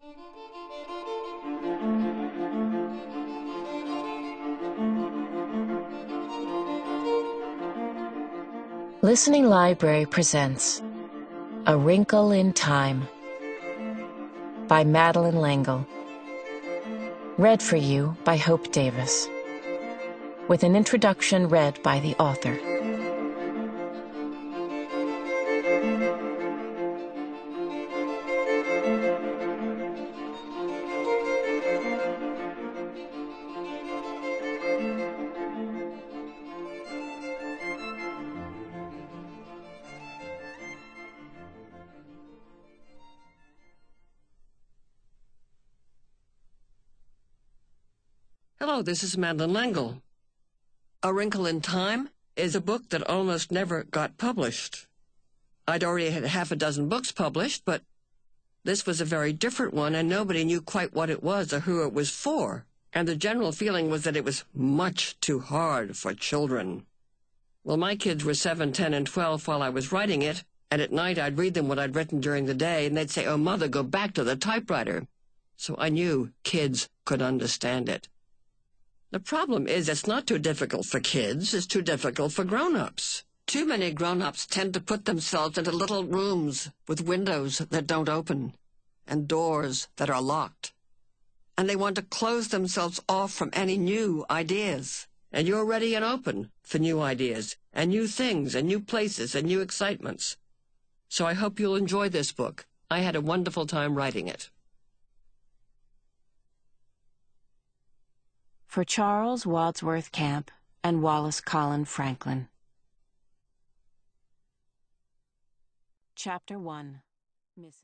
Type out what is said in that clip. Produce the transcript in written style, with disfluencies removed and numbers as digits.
Listening Library presents A Wrinkle in Time by Madeleine L'Engle. Read for you by Hope Davis, with an introduction read by the author. Hello, this is Madeleine L'Engle. A Wrinkle in Time is a book that almost never got published. I'd already had half a dozen books published, but this was a very different one, and nobody knew quite what it was or who it was for. And the general feeling was that it was much too hard for children. Well, my kids were 7, 10, and 12 while I was writing it, and at night I'd read them what I'd written during the day, and they'd say, "Oh, Mother, go back to the typewriter." So I knew kids could understand it. The problem is it's not too difficult for kids, it's too difficult for grown-ups. Too many grown-ups tend to put themselves into little rooms with windows that don't open and doors that are locked. And they want to close themselves off from any new ideas. And you're ready and open for new ideas and new things and new places and new excitements. So I hope you'll enjoy this book. I had a wonderful time writing it. For Charles Wadsworth Camp and Wallace Colin Franklin. Chapter 1.